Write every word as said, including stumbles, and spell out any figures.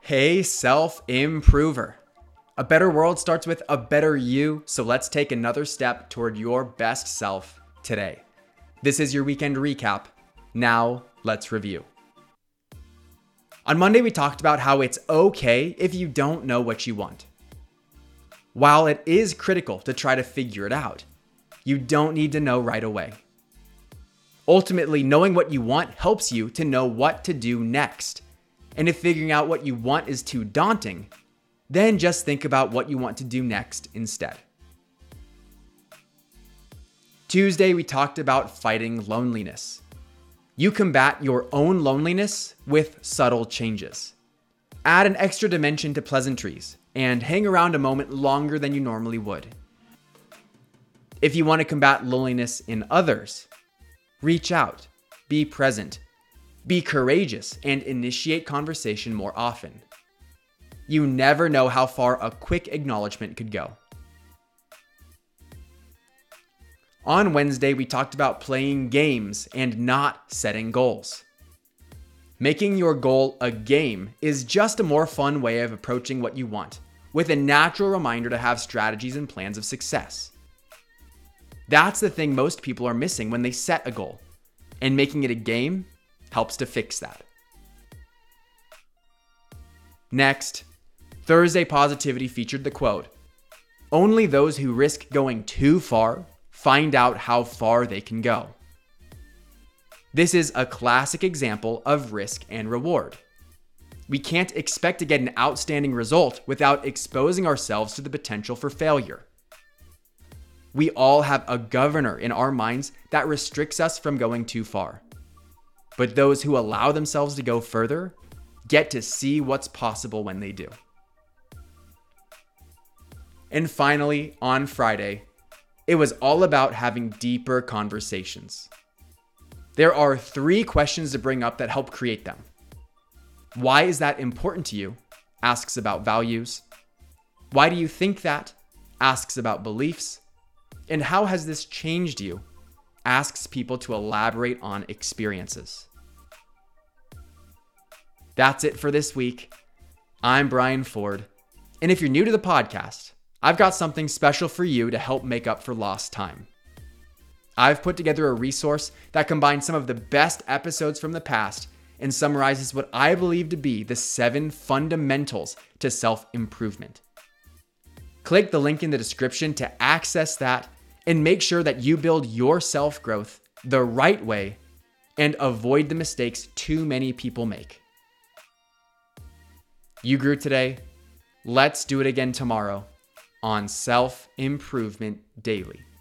Hey, self-improver. A better world starts with a better you, so let's take another step toward your best self today. This is your weekend recap. Now, let's review. On Monday, we talked about how it's okay if you don't know what you want. While it is critical to try to figure it out, you don't need to know right away. Ultimately, knowing what you want helps you to know what to do next. And if figuring out what you want is too daunting, then just think about what you want to do next instead. Tuesday, we talked about fighting loneliness. You combat your own loneliness with subtle changes. Add an extra dimension to pleasantries and hang around a moment longer than you normally would. If you want to combat loneliness in others, reach out, be present, be courageous, and initiate conversation more often. You never know how far a quick acknowledgement could go. On Wednesday, we talked about playing games and not setting goals. Making your goal a game is just a more fun way of approaching what you want, with a natural reminder to have strategies and plans of success. That's the thing most people are missing when they set a goal, and making it a game helps to fix that. Next, Thursday Positivity featured the quote, "Only those who risk going too far find out how far they can go." This is a classic example of risk and reward. We can't expect to get an outstanding result without exposing ourselves to the potential for failure. We all have a governor in our minds that restricts us from going too far. But those who allow themselves to go further get to see what's possible when they do. And finally, on Friday, it was all about having deeper conversations. There are three questions to bring up that help create them. Why is that important to you? Asks about values. Why do you think that? Asks about beliefs. And how has this changed you? Asks people to elaborate on experiences. That's it for this week. I'm Brian Ford. And if you're new to the podcast, I've got something special for you to help make up for lost time. I've put together a resource that combines some of the best episodes from the past and summarizes what I believe to be the seven fundamentals to self-improvement. Click the link in the description to access that and make sure that you build your self-growth the right way and avoid the mistakes too many people make. You grew today. Let's do it again tomorrow on Self-Improvement Daily.